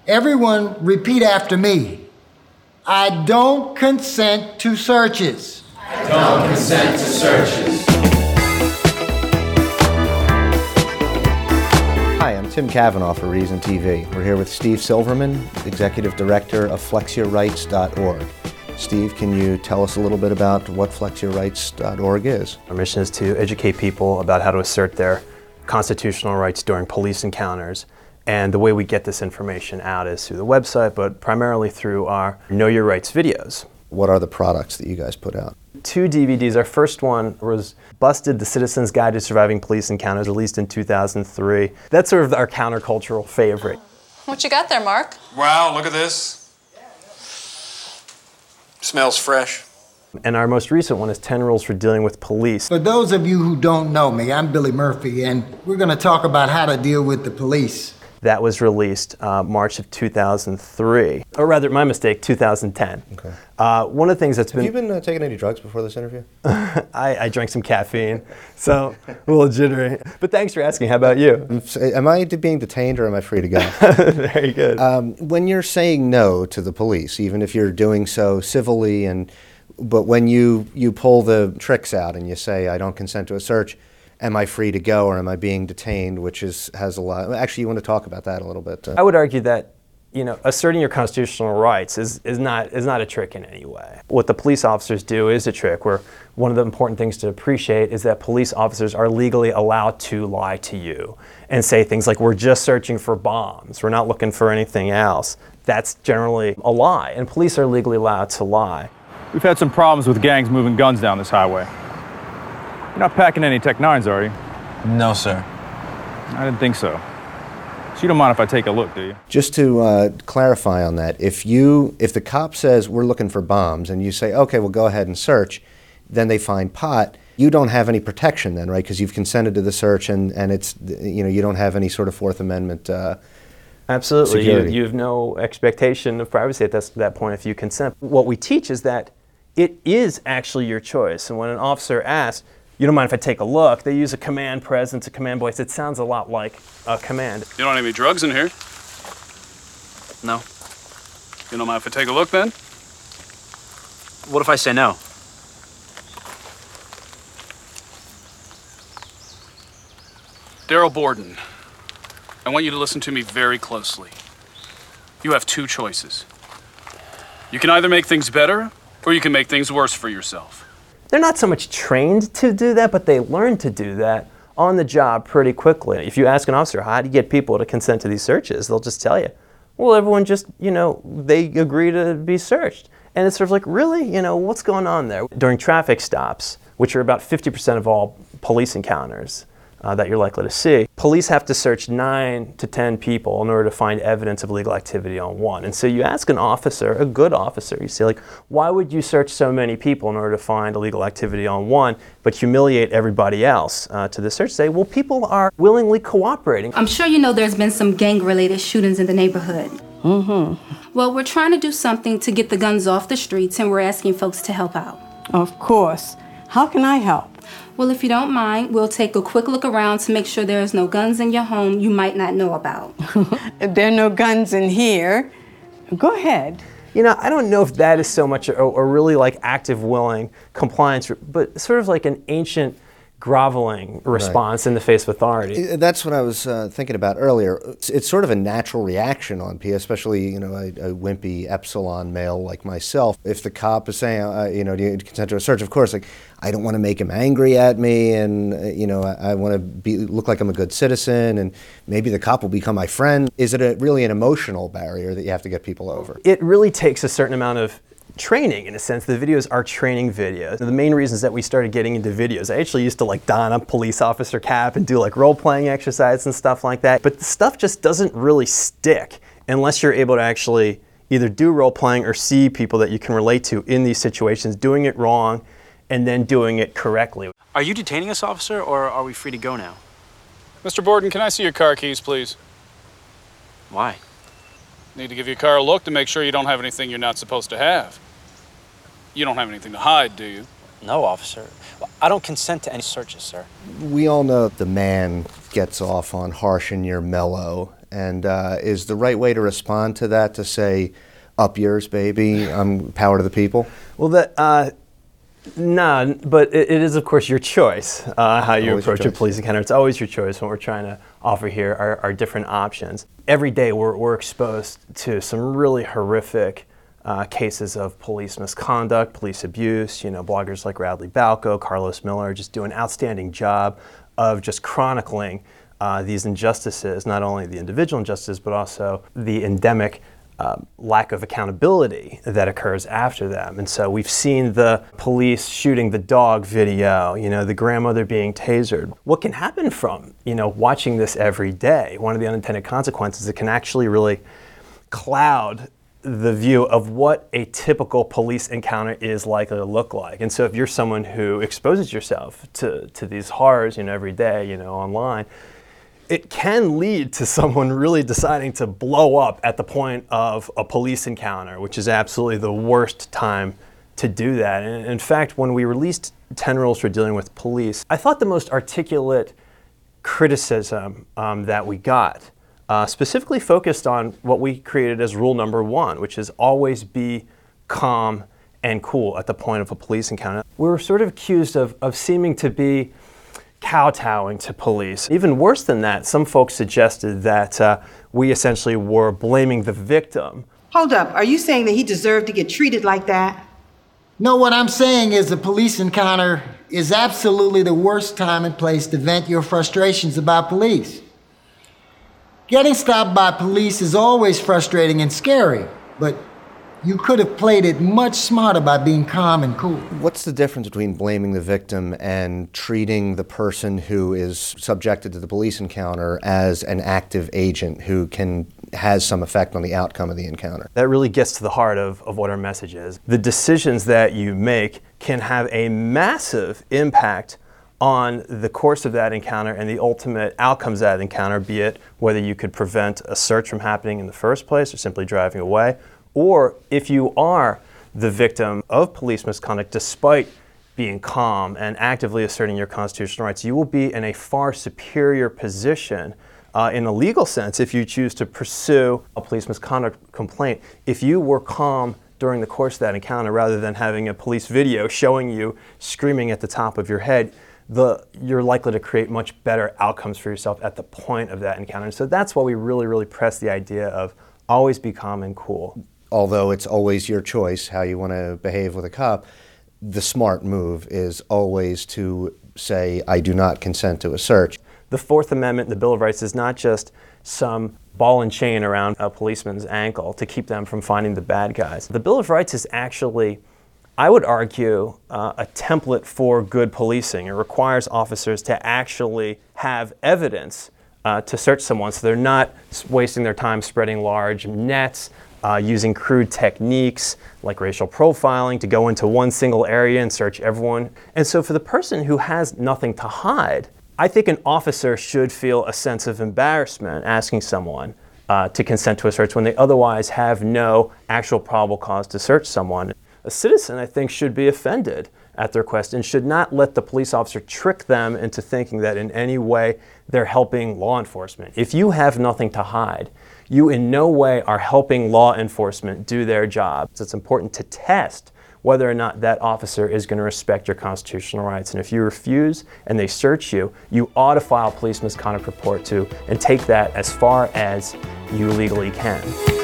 Everyone repeat after me. I don't consent to searches. I don't consent to searches. Hi, I'm Tim Cavanaugh for Reason TV. We're here with Steve Silverman, Executive Director of FlexYourRights.org. Steve, can you tell us a little bit about what FlexYourRights.org is? Our mission is to educate people about how to assert their constitutional rights during police encounters. And the way we get this information out is through the website, but primarily through our Know Your Rights videos. What are the products that you guys put out? 2 DVDs. Our first one was Busted, The Citizen's Guide to Surviving Police Encounters, released in 2003. That's sort of our countercultural favorite. What you got there, Mark? Wow, look at this. Smells fresh. And our most recent one is 10 Rules for Dealing with Police. For those of you who don't know me, I'm Billy Murphy, and we're going to talk about how to deal with the police. That was released March of 2003, or rather, my mistake, 2010. Okay. One of the things that's Have you been taking any drugs before this interview? I drank some caffeine, so a little jittery. But thanks for asking. How about you? Am I being detained or am I free to go? Very good. When you're saying no to the police, even if you're doing so civilly, but when you pull the tricks out and you say, I don't consent to a search, am I free to go or am I being detained, which has a lot. Actually, you want to talk about that a little bit. I would argue that asserting your constitutional rights is not a trick in any way. What the police officers do is a trick, where one of the important things to appreciate is that police officers are legally allowed to lie to you and say things like, we're just searching for bombs, we're not looking for anything else. That's generally a lie, and police are legally allowed to lie. We've had some problems with gangs moving guns down this highway. You're not packing any Tech 9s, are you? No, sir. I didn't think so. So you don't mind if I take a look, do you? Just to clarify on that, if the cop says we're looking for bombs and you say, okay, well go ahead and search, then they find pot, you don't have any protection then, right? Because you've consented to the search and it's, you don't have any sort of Fourth Amendment Absolutely. security. You have no expectation of privacy at that point if you consent. What we teach is that it is actually your choice. And when an officer asks, you don't mind if I take a look, they use a command presence, a command voice. It sounds a lot like a command. You don't have any drugs in here? No. You don't mind if I take a look then? What if I say no? Daryl Borden, I want you to listen to me very closely. You have 2 choices. You can either make things better, or you can make things worse for yourself. They're not so much trained to do that, but they learn to do that on the job pretty quickly. If you ask an officer, how do you get people to consent to these searches? They'll just tell you, well, everyone just, they agree to be searched. And it's sort of like, really? What's going on there? During traffic stops, which are about 50% of all police encounters that you're likely to see, police have to search 9 to 10 people in order to find evidence of illegal activity on one. And so you ask an officer, a good officer, you say, like, why would you search so many people in order to find illegal activity on one, but humiliate everybody else to the search? Say, well, people are willingly cooperating. I'm sure you know there's been some gang-related shootings in the neighborhood. Mm-hmm. Well, we're trying to do something to get the guns off the streets, and we're asking folks to help out. Of course. How can I help? Well, if you don't mind, we'll take a quick look around to make sure there's no guns in your home you might not know about. If there are no guns in here, go ahead. I don't know if that is so much a really like active, willing compliance, but sort of like an ancient groveling response in the face of authority. That's what I was thinking about earlier. It's sort of a natural reaction on people, especially a wimpy epsilon male like myself. If the cop is saying, do you consent to a search? Of course, I don't want to make him angry at me, and I want to look like I'm a good citizen, and maybe the cop will become my friend. Is it really an emotional barrier that you have to get people over? It really takes a certain amount of training, in a sense. The videos are training videos. The main reasons that we started getting into videos, I actually used to don a police officer cap and do role-playing exercises and stuff like that, but the stuff just doesn't really stick unless you're able to actually either do role-playing or see people that you can relate to in these situations, doing it wrong and then doing it correctly. Are you detaining us, officer, or are we free to go now? Mr. Borden, can I see your car keys, please? Why? Need to give your car a look to make sure you don't have anything you're not supposed to have. You don't have anything to hide, do you? No, officer. I don't consent to any searches, sir. We all know the man gets off on harsh and you're mellow, And is the right way to respond to that to say, up yours, baby, power to the people? Well, no, but it is, of course, your choice how you Always approach your a police encounter. It's always your choice. What we're trying to offer here are different options. Every day we're exposed to some really horrific cases of police misconduct, police abuse. You know, bloggers like Radley Balco, Carlos Miller just do an outstanding job of just chronicling these injustices, not only the individual injustices, but also the endemic lack of accountability that occurs after them. And so we've seen the police shooting the dog video, you know, the grandmother being tasered. What can happen from, you know, watching this every day? One of the unintended consequences, it can actually really cloud the view of what a typical police encounter is likely to look like. And so if you're someone who exposes yourself to these horrors, you know, every day, you know, online, it can lead to someone really deciding to blow up at the point of a police encounter, which is absolutely the worst time to do that. And in fact, when we released 10 Rules for Dealing with Police, I thought the most articulate criticism that we got specifically focused on what we created as rule number 1, which is always be calm and cool at the point of a police encounter. We were sort of accused of seeming to be kowtowing to police. Even worse than that, some folks suggested that we essentially were blaming the victim. Hold up, are you saying that he deserved to get treated like that? No, what I'm saying is a police encounter is absolutely the worst time and place to vent your frustrations about police. Getting stopped by police is always frustrating and scary, but you could have played it much smarter by being calm and cool. What's the difference between blaming the victim and treating the person who is subjected to the police encounter as an active agent who has some effect on the outcome of the encounter? That really gets to the heart of what our message is. The decisions that you make can have a massive impact on the course of that encounter and the ultimate outcomes of that encounter, be it whether you could prevent a search from happening in the first place or simply driving away, or if you are the victim of police misconduct, despite being calm and actively asserting your constitutional rights, you will be in a far superior position in a legal sense if you choose to pursue a police misconduct complaint. If you were calm during the course of that encounter rather than having a police video showing you screaming at the top of your head, you're likely to create much better outcomes for yourself at the point of that encounter. And so that's why we really, really press the idea of always be calm and cool. Although it's always your choice how you want to behave with a cop, the smart move is always to say, I do not consent to a search. The Fourth Amendment, the Bill of Rights, is not just some ball and chain around a policeman's ankle to keep them from finding the bad guys. The Bill of Rights is actually, I would argue, a template for good policing. It requires officers to actually have evidence to search someone, so they're not wasting their time spreading large nets, using crude techniques like racial profiling to go into one single area and search everyone. And so for the person who has nothing to hide, I think an officer should feel a sense of embarrassment asking someone to consent to a search when they otherwise have no actual probable cause to search someone. A citizen, I think, should be offended at the request and should not let the police officer trick them into thinking that in any way they're helping law enforcement. If you have nothing to hide, you in no way are helping law enforcement do their job. So it's important to test whether or not that officer is going to respect your constitutional rights. And if you refuse and they search you, you ought to file a police misconduct report and take that as far as you legally can.